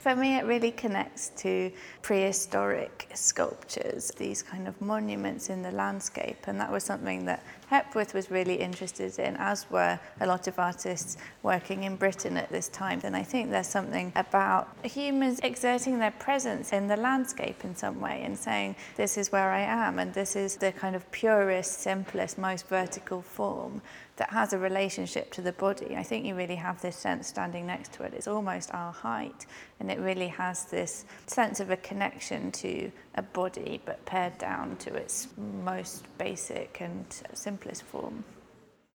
For me, it really connects to prehistoric sculptures, these kind of monuments in the landscape. And that was something that Hepworth was really interested in, as were a lot of artists working in Britain at this time. And I think there's something about humans exerting their presence in the landscape in some way and saying, this is where I am, and this is the kind of purest, simplest, most vertical form that has a relationship to the body. I think you really have this sense standing next to it. It's almost our height, and it really has this sense of a connection to a body, but pared down to its most basic and simplest form.